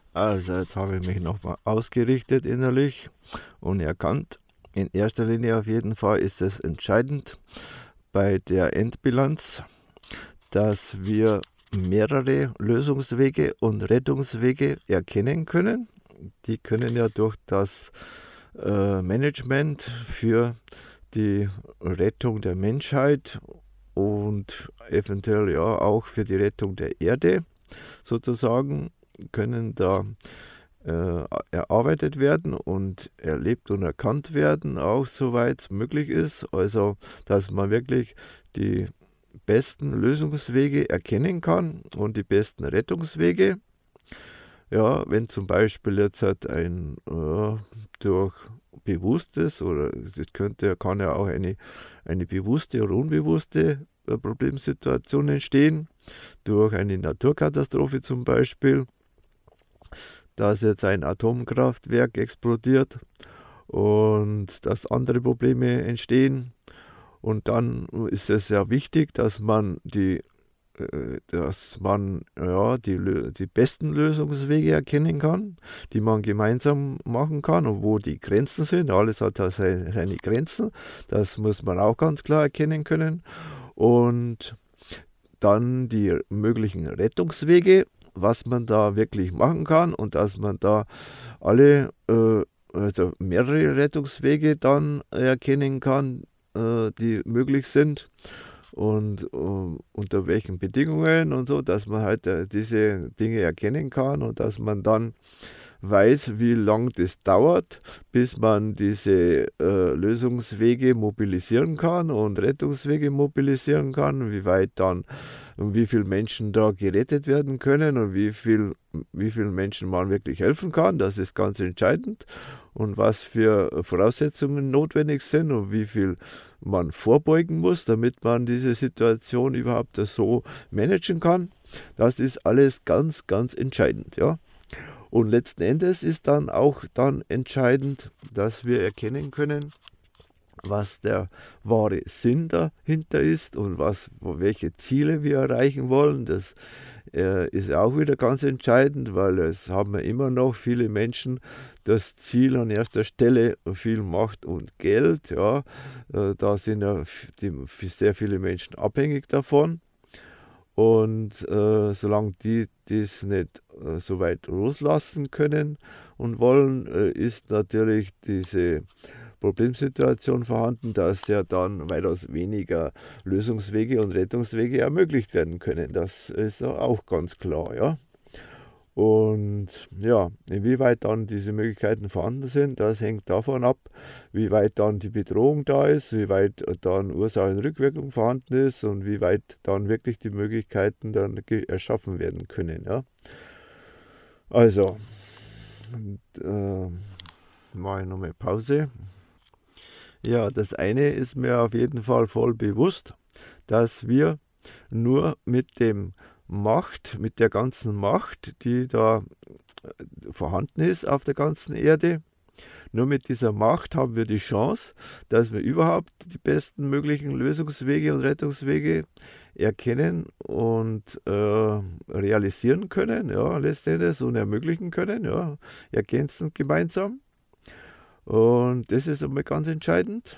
Also jetzt habe ich mich nochmal ausgerichtet innerlich und erkannt, in erster Linie auf jeden Fall ist es entscheidend bei der Endbilanz, dass wir mehrere Lösungswege und Rettungswege erkennen können. Die können ja durch das Management für die Rettung der Menschheit und eventuell ja auch für die Rettung der Erde sozusagen können da erarbeitet werden und erlebt und erkannt werden, auch soweit es möglich ist. Also, dass man wirklich die besten Lösungswege erkennen kann und die besten Rettungswege. Ja, wenn zum Beispiel jetzt halt ein durch bewusstes oder kann ja auch eine bewusste oder unbewusste Problemsituation entstehen, durch eine Naturkatastrophe zum Beispiel, dass jetzt ein Atomkraftwerk explodiert und dass andere Probleme entstehen. Und dann ist es sehr wichtig, dass man ja, die besten Lösungswege erkennen kann, die man gemeinsam machen kann und wo die Grenzen sind. Alles hat da seine Grenzen, das muss man auch ganz klar erkennen können. Und dann die möglichen Rettungswege, was man da wirklich machen kann und dass man da also mehrere Rettungswege dann erkennen kann, die möglich sind und unter welchen Bedingungen und so, dass man halt diese Dinge erkennen kann und dass man dann weiß, wie lang das dauert, bis man diese Lösungswege mobilisieren kann und Rettungswege mobilisieren kann, wie weit dann und wie viele Menschen da gerettet werden können und wie vielen Menschen man wirklich helfen kann. Das ist ganz entscheidend. Und was für Voraussetzungen notwendig sind und wie viel man vorbeugen muss, damit man diese Situation überhaupt so managen kann. Das ist alles ganz, ganz entscheidend, ja. Und letzten Endes ist dann auch dann entscheidend, dass wir erkennen können, was der wahre Sinn dahinter ist und welche Ziele wir erreichen wollen. Das ist auch wieder ganz entscheidend, weil es haben ja immer noch viele Menschen das Ziel an erster Stelle, viel Macht und Geld. Ja, da sind ja sehr viele Menschen abhängig davon. Und solange die das nicht so weit loslassen können und wollen, ist natürlich diese Problemsituation vorhanden, dass ja dann weitaus weniger Lösungswege und Rettungswege ermöglicht werden können. Das ist auch ganz klar, ja. Und ja, inwieweit dann diese Möglichkeiten vorhanden sind, das hängt davon ab, wie weit dann die Bedrohung da ist, wie weit dann Ursachenrückwirkung vorhanden ist und wie weit dann wirklich die Möglichkeiten dann erschaffen werden können. Ja. Also, mache ich nochmal Pause. Ja, das eine ist mir auf jeden Fall voll bewusst, dass wir nur mit der ganzen Macht, die da vorhanden ist auf der ganzen Erde, nur mit dieser Macht haben wir die Chance, dass wir überhaupt die besten möglichen Lösungswege und Rettungswege erkennen und realisieren können, ja, letztendlich und ermöglichen können, ja, ergänzend gemeinsam. Und das ist einmal ganz entscheidend.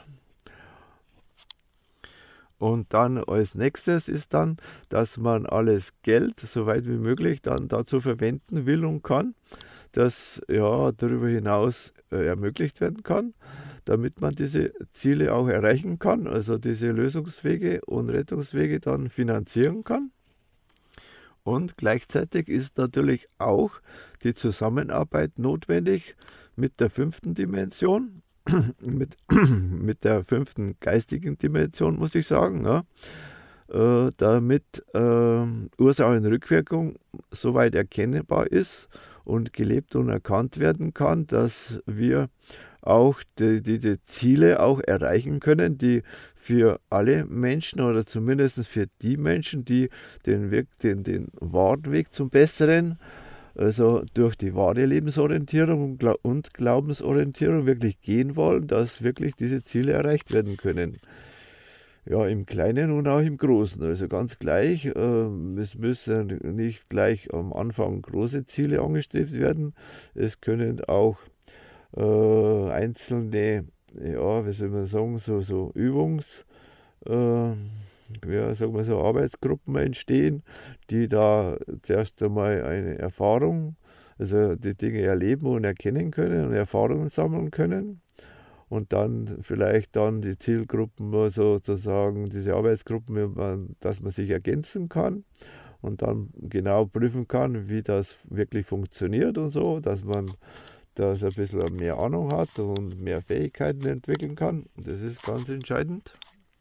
Und dann als nächstes ist dann, dass man alles Geld, so weit wie möglich, dann dazu verwenden will und kann, das ja darüber hinaus ermöglicht werden kann, damit man diese Ziele auch erreichen kann, also diese Lösungswege und Rettungswege dann finanzieren kann. Und gleichzeitig ist natürlich auch die Zusammenarbeit notwendig mit der fünften Dimension, mit der fünften geistigen Dimension, muss ich sagen, ja, damit Ursachenrückwirkung soweit erkennbar ist und gelebt und erkannt werden kann, dass wir auch die Ziele auch erreichen können, die für alle Menschen oder zumindest für die Menschen, die den wahren Weg zum Besseren, also durch die wahre Lebensorientierung und Glaubensorientierung wirklich gehen wollen, dass wirklich diese Ziele erreicht werden können. Ja, im Kleinen und auch im Großen. Also ganz gleich. Es müssen nicht gleich am Anfang große Ziele angestrebt werden. Es können auch einzelne, ja, wie soll man sagen, so Übungs, ja, sagen wir so Arbeitsgruppen entstehen, die da zuerst einmal eine Erfahrung, also die Dinge erleben und erkennen können und Erfahrungen sammeln können. Und dann vielleicht dann die Zielgruppen sozusagen, diese Arbeitsgruppen, dass man sich ergänzen kann und dann genau prüfen kann, wie das wirklich funktioniert und so, dass man ein bisschen mehr Ahnung hat und mehr Fähigkeiten entwickeln kann. Das ist ganz entscheidend.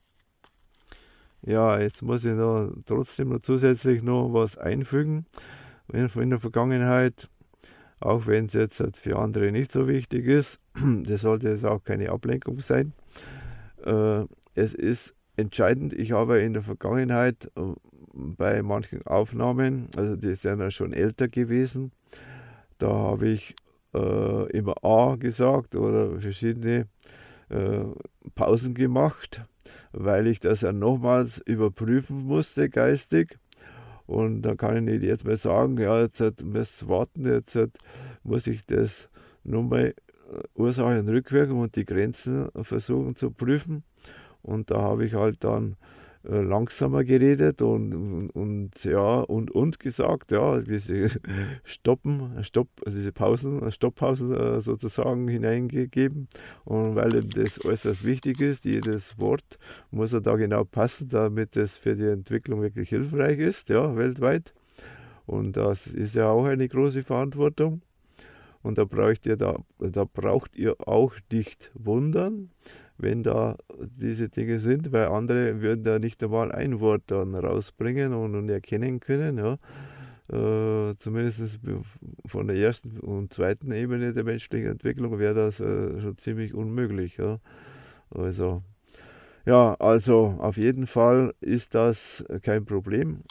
Ja, jetzt muss ich trotzdem noch zusätzlich noch was einfügen. In der Vergangenheit, auch wenn es jetzt halt für andere nicht so wichtig ist, das sollte jetzt auch keine Ablenkung sein. Es ist entscheidend, ich habe in der Vergangenheit bei manchen Aufnahmen, also die sind ja schon älter gewesen, da habe ich immer A gesagt oder verschiedene äh, Pausen gemacht, weil ich das ja nochmals überprüfen musste geistig. Und da kann ich nicht jetzt mal sagen, ja, jetzt muss warten, jetzt muss ich das nur mal Ursache und Rückwirkung und die Grenzen versuchen zu prüfen. Und da habe ich halt dann langsamer geredet und ja und gesagt, ja, diese also diese Pausen, Stopppausen sozusagen hineingegeben. Und weil eben das äußerst wichtig ist, jedes Wort muss ja da genau passen, damit es für die Entwicklung wirklich hilfreich ist, ja, weltweit. Und das ist ja auch eine große Verantwortung. Und da braucht ihr auch nicht wundern, wenn da diese Dinge sind, weil andere würden da nicht einmal ein Wort dann rausbringen und erkennen können, ja. Zumindest von der ersten und zweiten Ebene der menschlichen Entwicklung wäre das schon ziemlich unmöglich, ja. Also, ja, also auf jeden Fall ist das kein Problem.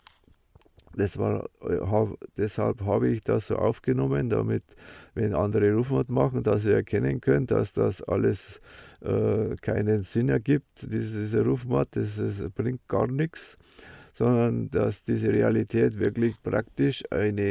Deshalb habe ich das so aufgenommen, damit, wenn andere Rufmord machen, dass ihr erkennen könnt, dass das alles keinen Sinn ergibt, dieser Rufmord, bringt gar nichts, sondern dass diese Realität wirklich praktisch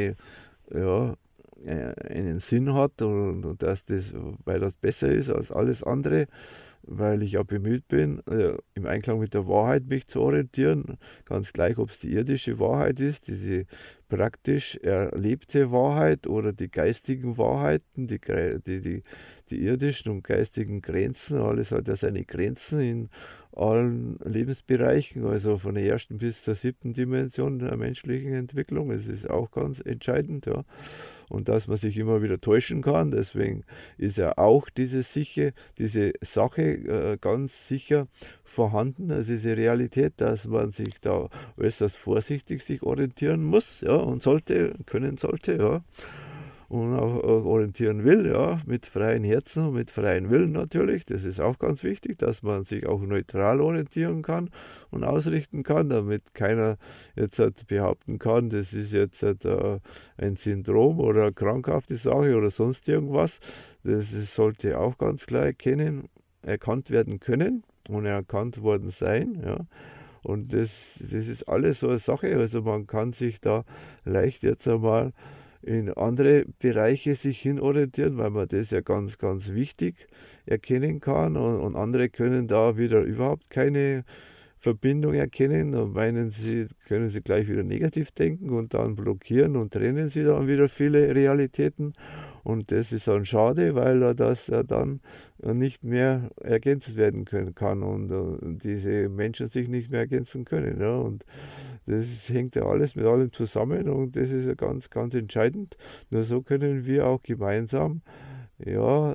ja, einen Sinn hat und dass weil das besser ist als alles andere, weil ich ja bemüht bin, im Einklang mit der Wahrheit mich zu orientieren, ganz gleich, ob es die irdische Wahrheit ist, diese praktisch erlebte Wahrheit oder die geistigen Wahrheiten, die irdischen und geistigen Grenzen, alles hat ja seine Grenzen in allen Lebensbereichen, also von der ersten bis zur siebten Dimension der menschlichen Entwicklung. Es ist auch ganz entscheidend, ja. Und dass man sich immer wieder täuschen kann. Deswegen ist ja auch diese Sache ganz sicher vorhanden, also diese Realität, dass man sich da äußerst vorsichtig sich orientieren muss, ja, und können sollte, ja, und auch orientieren will, ja, mit freien Herzen und mit freien Willen natürlich. Das ist auch ganz wichtig, dass man sich auch neutral orientieren kann und ausrichten kann, damit keiner jetzt halt behaupten kann, das ist jetzt halt ein Syndrom oder eine krankhafte Sache oder sonst irgendwas. Sollte auch ganz klar erkannt werden können und erkannt worden sein, ja. Und das ist alles so eine Sache, also man kann sich da leicht jetzt einmal in andere Bereiche sich hinorientieren, weil man das ja ganz, ganz wichtig erkennen kann und andere können da wieder überhaupt keine Verbindung erkennen und meinen, sie können sie gleich wieder negativ denken und dann blockieren und trennen sie dann wieder viele Realitäten. Und das ist dann schade, weil das dann nicht mehr ergänzt werden kann und diese Menschen sich nicht mehr ergänzen können. Ja. Und das hängt ja alles mit allem zusammen und das ist ja ganz, ganz entscheidend. Nur so können wir auch gemeinsam ja,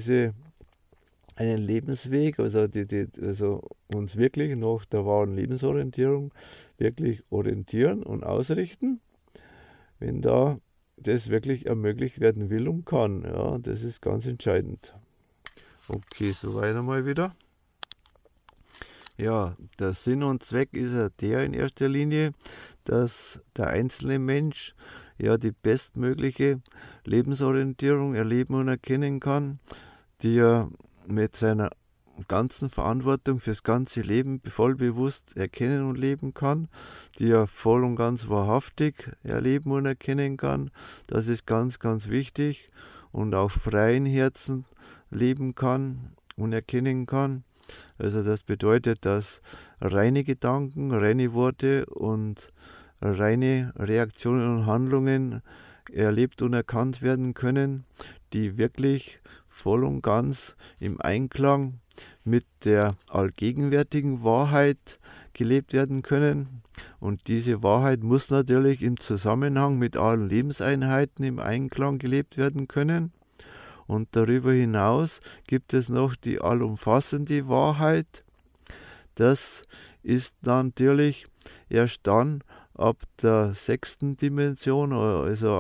einen Lebensweg, also uns wirklich nach der wahren Lebensorientierung wirklich orientieren und ausrichten, wenn da das wirklich ermöglicht werden will und kann. Ja, das ist ganz entscheidend. Okay, soweit einmal wieder. Ja, der Sinn und Zweck ist ja der in erster Linie, dass der einzelne Mensch ja die bestmögliche Lebensorientierung erleben und erkennen kann, die er mit seiner ganzen Verantwortung fürs ganze Leben voll bewusst erkennen und leben kann, die er voll und ganz wahrhaftig erleben und erkennen kann. Das ist ganz, ganz wichtig und auf freien Herzen leben kann und erkennen kann. Also das bedeutet, dass reine Gedanken, reine Worte und reine Reaktionen und Handlungen erlebt und erkannt werden können, die wirklich voll und ganz im Einklang mit der allgegenwärtigen Wahrheit gelebt werden können. Und diese Wahrheit muss natürlich im Zusammenhang mit allen Lebenseinheiten im Einklang gelebt werden können. Und darüber hinaus gibt es noch die allumfassende Wahrheit. Das ist natürlich erst dann ab der 6. Dimension, also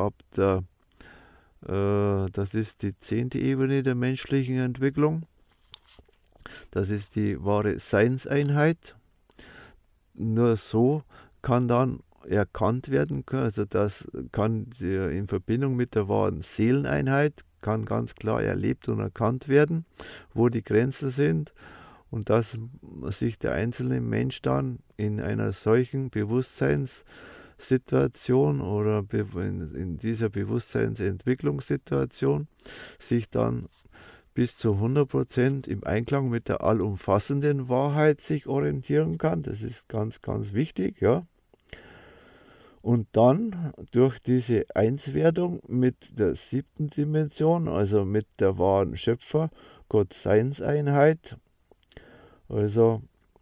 das ist die 10. Ebene der menschlichen Entwicklung. Das ist die wahre Seinseinheit. Nur so kann dann erkannt werden, also das kann in Verbindung mit der wahren Seeleneinheit, kann ganz klar erlebt und erkannt werden, wo die Grenzen sind und dass sich der einzelne Mensch dann in einer solchen Bewusstseinssituation oder in dieser Bewusstseinsentwicklungssituation sich dann bis zu 100% im Einklang mit der allumfassenden Wahrheit sich orientieren kann. Das ist ganz, ganz wichtig, ja. Und dann durch diese Einswerdung mit der 7. Dimension, also mit der wahren Schöpfer, Gott-Seinseinheit, also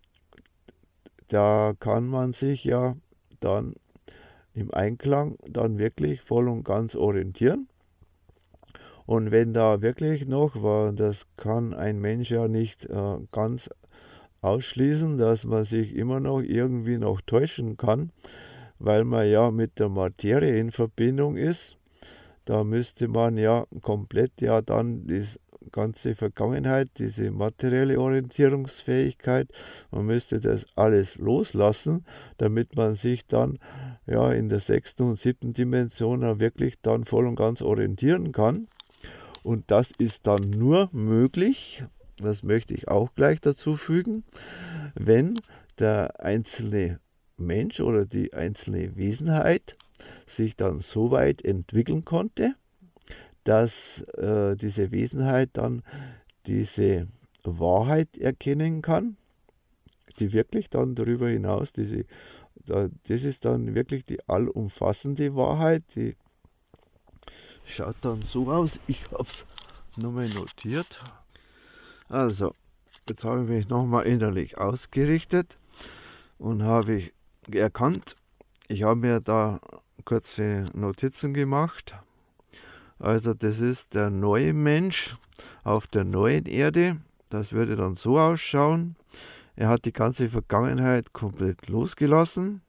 da kann man sich ja dann im Einklang dann wirklich voll und ganz orientieren. Und wenn da wirklich noch, weil das kann ein Mensch ja nicht ganz ausschließen, dass man sich immer noch irgendwie noch täuschen kann, weil man ja mit der Materie in Verbindung ist. Da müsste man ja komplett ja dann die ganze Vergangenheit, diese materielle Orientierungsfähigkeit, man müsste das alles loslassen, damit man sich dann ja in der 6. und 7. Dimension ja wirklich dann voll und ganz orientieren kann. Und das ist dann nur möglich, das möchte ich auch gleich dazu fügen, wenn der einzelne Mensch oder die einzelne Wesenheit sich dann so weit entwickeln konnte, dass diese Wesenheit dann diese Wahrheit erkennen kann, die wirklich dann darüber hinaus, das ist dann wirklich die allumfassende Wahrheit, die schaut dann so aus, ich habe es nochmal notiert. Also, jetzt habe ich mich nochmal innerlich ausgerichtet und habe ich erkannt, ich habe mir da kurze Notizen gemacht. Also das ist der neue Mensch auf der neuen Erde. Das würde dann so ausschauen. Er hat die ganze Vergangenheit komplett losgelassen.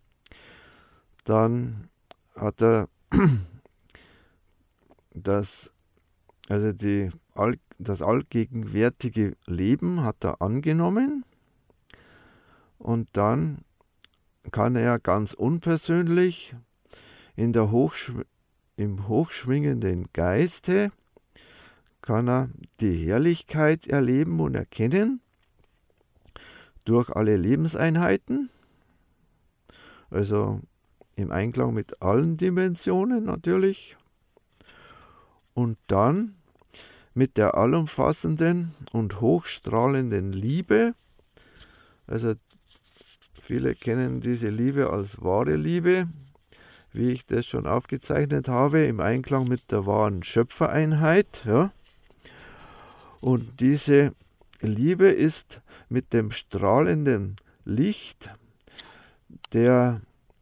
Dann hat er das allgegenwärtige Leben hat er angenommen und dann kann er ganz unpersönlich im hochschwingenden Geiste kann er die Herrlichkeit erleben und erkennen durch alle Lebenseinheiten, also im Einklang mit allen Dimensionen natürlich. Und dann mit der allumfassenden und hochstrahlenden Liebe, also viele kennen diese Liebe als wahre Liebe, wie ich das schon aufgezeichnet habe, im Einklang mit der wahren Schöpfereinheit. Ja. Und diese Liebe ist mit dem strahlenden Licht, das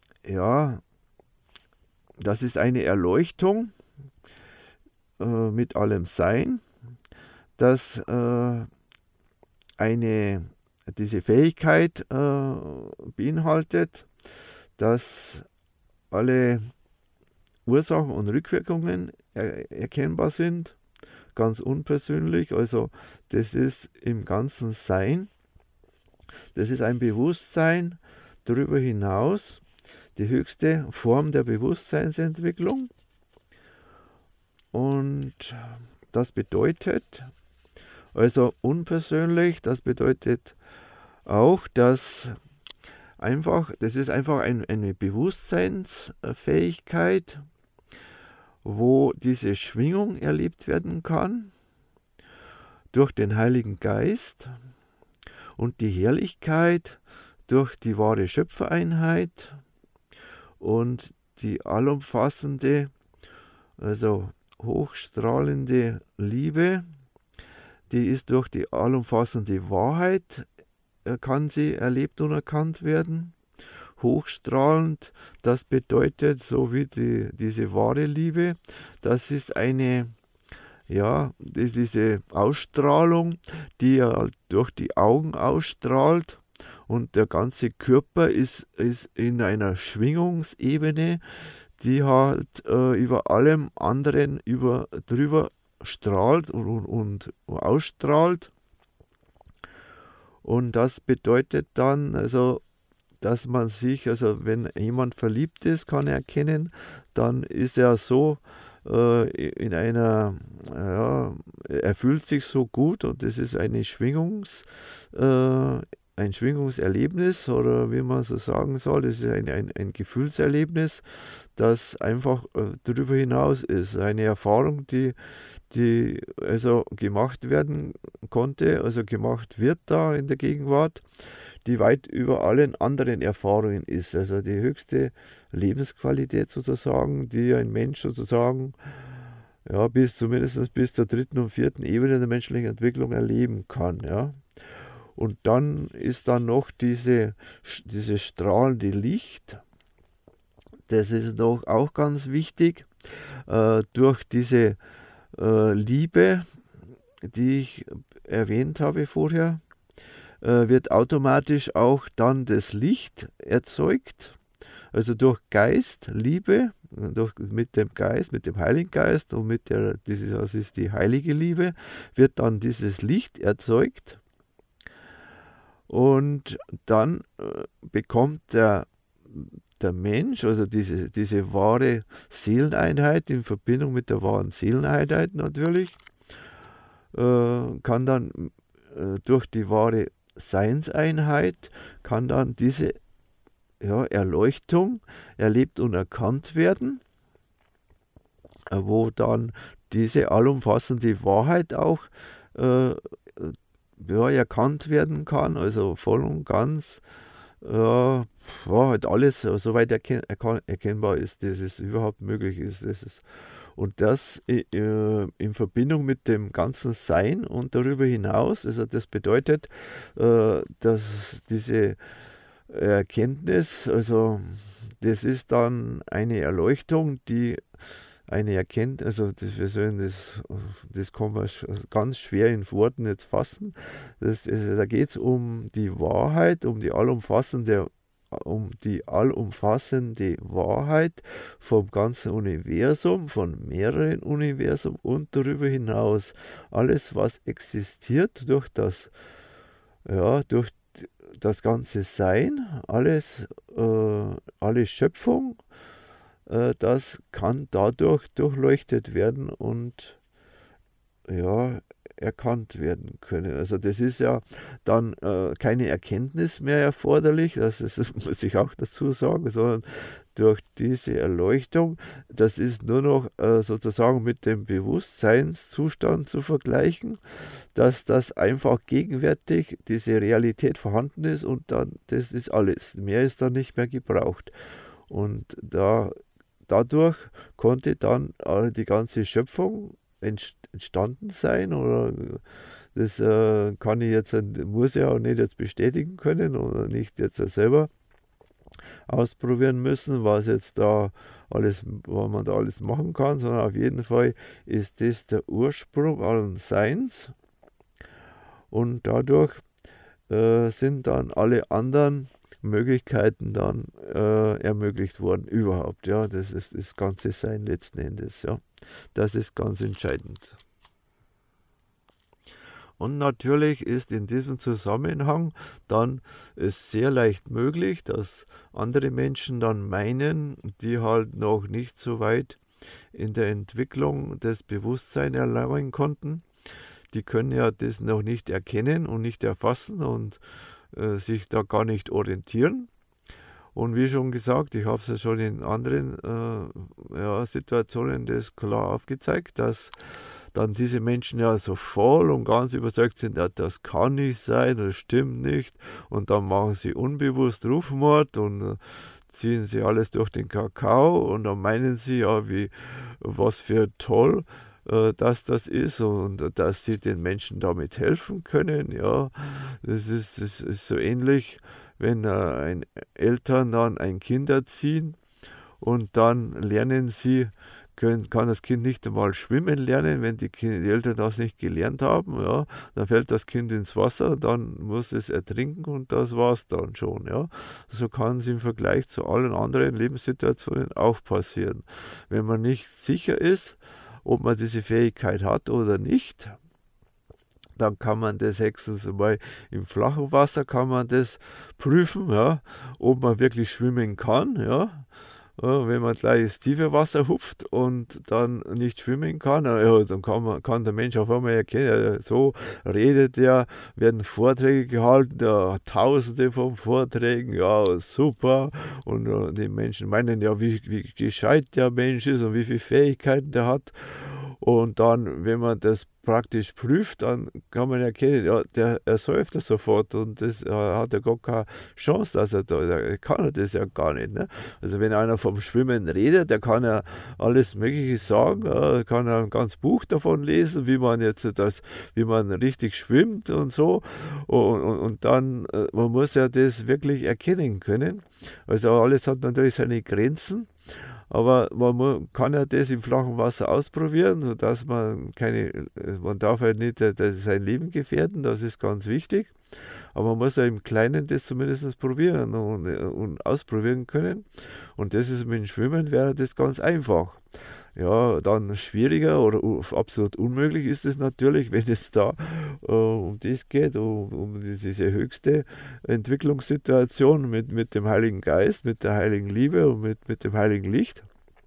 ist eine Erleuchtung mit allem Sein, das diese Fähigkeit beinhaltet, dass alle Ursachen und Rückwirkungen erkennbar sind, ganz unpersönlich, also das ist im ganzen Sein, das ist ein Bewusstsein darüber hinaus, die höchste Form der Bewusstseinsentwicklung. Und das bedeutet, Also unpersönlich, das bedeutet auch, dass das ist einfach eine Bewusstseinsfähigkeit, wo diese Schwingung erlebt werden kann durch den Heiligen Geist und die Herrlichkeit durch die wahre Schöpfereinheit und die allumfassende, also hochstrahlende Liebe, die ist durch die allumfassende Wahrheit, kann sie erlebt und erkannt werden. Hochstrahlend, das bedeutet, so wie diese wahre Liebe, das ist diese Ausstrahlung, die ja durch die Augen ausstrahlt, und der ganze Körper ist in einer Schwingungsebene, die halt über allem anderen drüber strahlt und ausstrahlt. Und das bedeutet dann, also, dass man sich, also wenn jemand verliebt ist, kann er erkennen, dann ist er so er fühlt sich so gut, und das ist ein Schwingungserlebnis, oder wie man so sagen soll, das ist ein Gefühlserlebnis, das einfach darüber hinaus ist. Eine Erfahrung, die also gemacht werden konnte, also gemacht wird da in der Gegenwart, die weit über allen anderen Erfahrungen ist. Also die höchste Lebensqualität sozusagen, die ein Mensch sozusagen zumindest bis zur dritten und vierten Ebene der menschlichen Entwicklung erleben kann. Ja. Und dann ist dann noch dieses strahlende Licht, das ist noch auch ganz wichtig, durch diese Liebe, die ich erwähnt habe vorher, wird automatisch auch dann das Licht erzeugt. Also durch Geist, Liebe, mit dem Geist, mit dem Heiligen Geist und das ist die heilige Liebe, wird dann dieses Licht erzeugt. Und dann bekommt der Mensch, also diese wahre Seeleneinheit in Verbindung mit der wahren Seeleneinheit natürlich, kann dann durch die wahre Seinseinheit, kann dann diese Erleuchtung erlebt und erkannt werden, wo dann diese allumfassende Wahrheit auch erkannt werden kann, also voll und ganz halt alles soweit erkennbar ist, dass es überhaupt möglich ist. Und das in Verbindung mit dem ganzen Sein und darüber hinaus, also das bedeutet, dass diese Erkenntnis, also das ist dann eine Erleuchtung, die eine Erkenntnis, also das kann man ganz schwer in Worten jetzt fassen. Da geht es um die Wahrheit, um die allumfassende Wahrheit vom ganzen Universum, von mehreren Universen und darüber hinaus. Alles, was existiert durch das ganze Sein, alle Schöpfung, das kann dadurch durchleuchtet werden und erkannt werden können. Also das ist ja dann keine Erkenntnis mehr erforderlich, muss ich auch dazu sagen, sondern durch diese Erleuchtung, das ist nur noch sozusagen mit dem Bewusstseinszustand zu vergleichen, dass das einfach gegenwärtig diese Realität vorhanden ist, und dann, das ist alles. Mehr ist dann nicht mehr gebraucht. Und dadurch konnte dann die ganze Schöpfung entstanden sein, oder das muss ich auch nicht jetzt bestätigen können oder nicht jetzt selber ausprobieren müssen, was man da alles machen kann, sondern auf jeden Fall ist das der Ursprung allen Seins, und dadurch sind dann alle anderen Möglichkeiten dann ermöglicht worden überhaupt. Ja, das ist das ganze Sein letzten Endes. Ja, das ist ganz entscheidend. Und natürlich ist in diesem Zusammenhang dann es sehr leicht möglich, dass andere Menschen dann meinen, die halt noch nicht so weit in der Entwicklung des Bewusstseins erlangen konnten, die können ja das noch nicht erkennen und nicht erfassen und sich da gar nicht orientieren. Und wie schon gesagt, ich habe es ja schon in anderen Situationen das klar aufgezeigt, dass dann diese Menschen ja so voll und ganz überzeugt sind, ja, das kann nicht sein, das stimmt nicht. Und dann machen sie unbewusst Rufmord und ziehen sie alles durch den Kakao und dann meinen sie, ja, was für toll, dass das ist und dass sie den Menschen damit helfen können. Ja, das ist so ähnlich, wenn Eltern dann ein Kind erziehen und dann lernen sie, kann das Kind nicht einmal schwimmen lernen, wenn die Eltern das nicht gelernt haben. Ja, dann fällt das Kind ins Wasser, dann muss es ertrinken und das war's dann schon. Ja, so kann es im Vergleich zu allen anderen Lebenssituationen auch passieren. Wenn man nicht sicher ist, ob man diese Fähigkeit hat oder nicht, dann kann man das höchstens mal im flachen Wasser kann man das prüfen, ja, ob man wirklich schwimmen kann, ja. Wenn man gleich ins tiefe Wasser hupft und dann nicht schwimmen kann, ja, dann kann der Mensch auf einmal erkennen, ja, so redet er, werden Vorträge gehalten, ja, Tausende von Vorträgen, ja, super. Und die Menschen meinen ja, wie gescheit der Mensch ist und wie viele Fähigkeiten der hat. Und dann, wenn man das praktisch prüft, dann kann man erkennen, ja, der ersäuft das sofort und das hat ja gar keine Chance, dass der kann er das ja gar nicht. Ne? Also wenn einer vom Schwimmen redet, der kann ja alles Mögliche sagen, kann ja ein ganzes Buch davon lesen, wie man richtig schwimmt und so. Und dann, man muss ja das wirklich erkennen können. Also alles hat natürlich seine Grenzen. Aber kann ja das im flachen Wasser ausprobieren, sodass man darf halt nicht sein Leben gefährden, das ist ganz wichtig. Aber man muss ja im Kleinen das zumindest probieren und ausprobieren können. Und das ist mit dem Schwimmen wäre das ganz einfach. Ja, dann schwieriger oder absolut unmöglich ist es natürlich, wenn es da um das geht, um diese höchste Entwicklungssituation mit dem Heiligen Geist, mit der heiligen Liebe und mit dem heiligen Licht.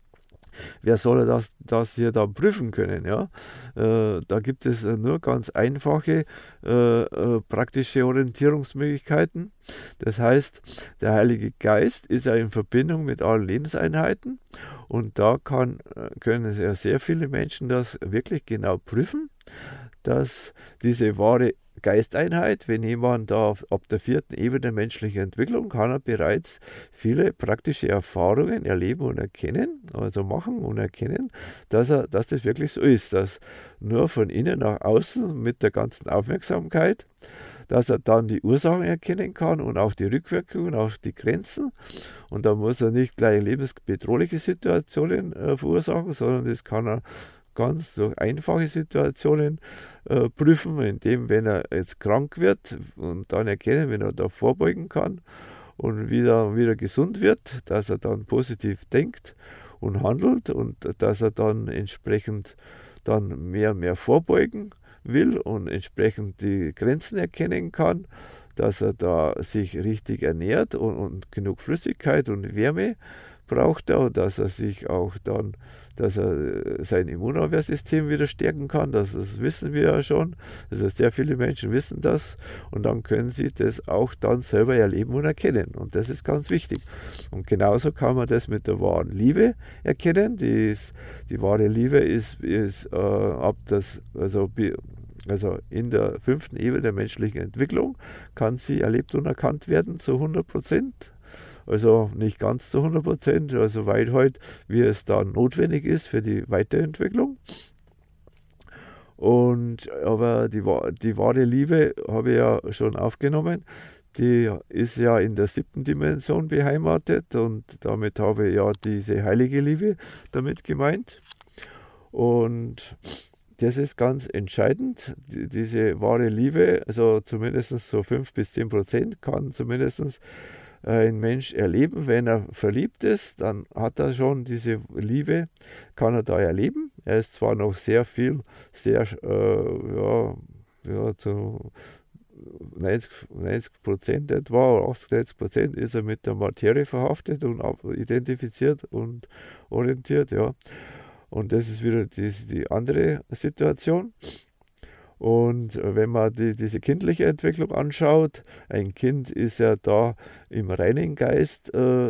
Wer soll das hier dann prüfen können? Ja? Da gibt es nur ganz einfache praktische Orientierungsmöglichkeiten. Das heißt, der Heilige Geist ist ja in Verbindung mit allen Lebenseinheiten und da können ja sehr viele Menschen das wirklich genau prüfen, dass diese wahre Geisteinheit, wenn jemand da ab der 4. Ebene menschlicher Entwicklung kann er bereits viele praktische Erfahrungen erleben und erkennen, also machen und erkennen, dass das wirklich so ist, dass nur von innen nach außen mit der ganzen Aufmerksamkeit, dass er dann die Ursachen erkennen kann und auch die Rückwirkungen, auch die Grenzen. Und da muss er nicht gleich lebensbedrohliche Situationen verursachen, sondern das kann er ganz durch einfache Situationen prüfen, indem, wenn er jetzt krank wird und dann erkennen, wenn er da vorbeugen kann und wieder gesund wird, dass er dann positiv denkt und handelt und dass er dann entsprechend dann mehr vorbeugen will und entsprechend die Grenzen erkennen kann, dass er da sich richtig ernährt und genug Flüssigkeit und Wärme braucht er und dass er sich auch dann, dass er sein Immunabwehrsystem wieder stärken kann, das wissen wir ja schon. Also sehr viele Menschen wissen das und dann können sie das auch dann selber erleben und erkennen und das ist ganz wichtig. Und genauso kann man das mit der wahren Liebe erkennen. Die wahre Liebe ist also in der 5. Ebene der menschlichen Entwicklung kann sie erlebt und erkannt werden zu 100%. Also nicht ganz zu 100%, also weit halt, wie es dann notwendig ist für die Weiterentwicklung. Aber die wahre Liebe habe ich ja schon aufgenommen. Die ist ja in der 7. Dimension beheimatet und damit habe ich ja diese heilige Liebe damit gemeint. Und das ist ganz entscheidend. Diese wahre Liebe, also zumindest so 5-10% kann zumindest ein Mensch erleben, wenn er verliebt ist, dann hat er schon diese Liebe, kann er da erleben. Er ist zwar noch zu 90% etwa, oder 98% ist er mit der Materie verhaftet und identifiziert und orientiert, ja. Und das ist wieder die andere Situation. Und wenn man diese kindliche Entwicklung anschaut, ein Kind ist ja da im reinen Geist,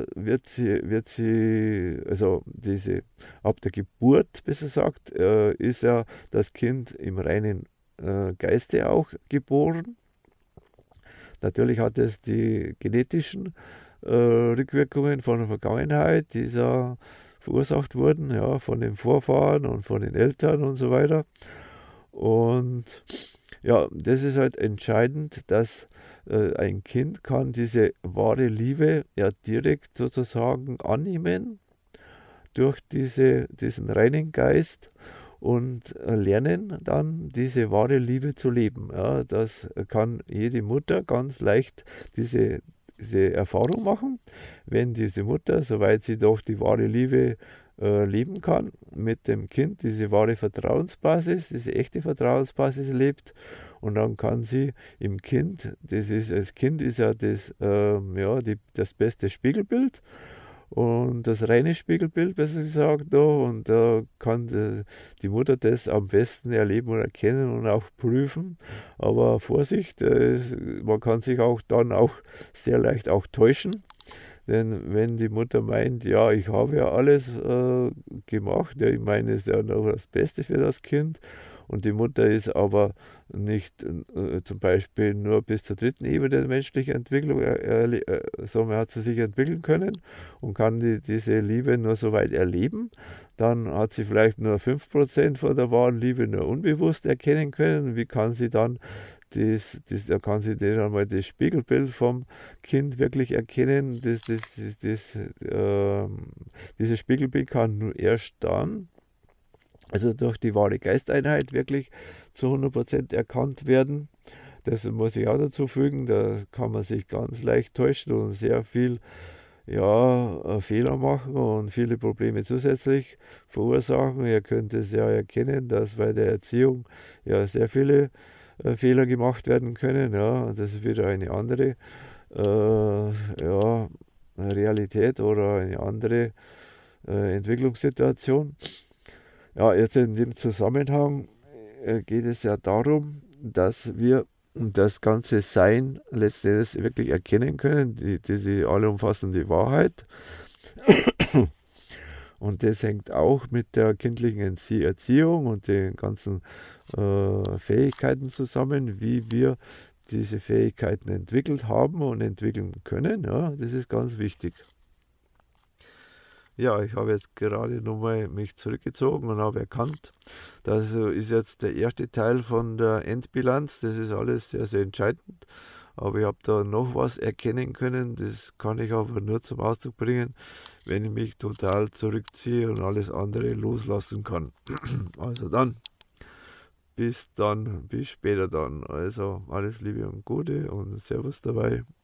also ab der Geburt, besser gesagt, ist ja das Kind im reinen Geiste auch geboren. Natürlich hat es die genetischen Rückwirkungen von der Vergangenheit, die da verursacht wurden, ja, von den Vorfahren und von den Eltern und so weiter. Und ja, das ist halt entscheidend, dass ein Kind kann diese wahre Liebe ja direkt sozusagen annehmen durch diesen reinen Geist und lernen dann diese wahre Liebe zu leben. Ja, das kann jede Mutter ganz leicht diese Erfahrung machen, wenn diese Mutter, soweit sie doch die wahre Liebe leben kann, mit dem Kind diese wahre Vertrauensbasis, diese echte Vertrauensbasis lebt, und dann kann sie im Kind, das Kind ist ja das beste Spiegelbild und das reine Spiegelbild, besser gesagt, und da kann die Mutter das am besten erleben und erkennen und auch prüfen. Aber Vorsicht, man kann sich auch dann auch sehr leicht auch täuschen. Denn wenn die Mutter meint, ja, ich habe ja alles gemacht, ja, ich meine, es ist ja noch das Beste für das Kind, und die Mutter ist aber nicht zum Beispiel nur bis zur dritten Ebene der menschlichen Entwicklung, so hat sie sich entwickeln können und kann diese Liebe nur so weit erleben, dann hat sie vielleicht nur 5% von der wahren Liebe nur unbewusst erkennen können. Wie kann sie dann da kann sie dann einmal das Spiegelbild vom Kind wirklich erkennen. Dieses Spiegelbild kann nur erst dann, also durch die wahre Geisteinheit, wirklich zu 100% erkannt werden. Das muss ich auch dazu fügen, da kann man sich ganz leicht täuschen und sehr viel Fehler machen und viele Probleme zusätzlich verursachen. Ihr könnt es ja erkennen, dass bei der Erziehung ja sehr viele Fehler gemacht werden können. Ja, das ist wieder eine andere Realität oder eine andere Entwicklungssituation. Ja, jetzt in dem Zusammenhang geht es ja darum, dass wir das ganze Sein letzten Endes wirklich erkennen können, diese allumfassende Wahrheit. Und das hängt auch mit der kindlichen Erziehung und den ganzen Fähigkeiten zusammen, wie wir diese Fähigkeiten entwickelt haben und entwickeln können. Ja, das ist ganz wichtig. Ja, ich habe jetzt gerade nochmal mich zurückgezogen und habe erkannt, das ist jetzt der erste Teil von der Endbilanz. Das ist alles sehr, sehr entscheidend. Aber ich habe da noch was erkennen können. Das kann ich aber nur zum Ausdruck bringen, wenn ich mich total zurückziehe und alles andere loslassen kann. Also bis später dann. Also alles Liebe und Gute und Servus dabei.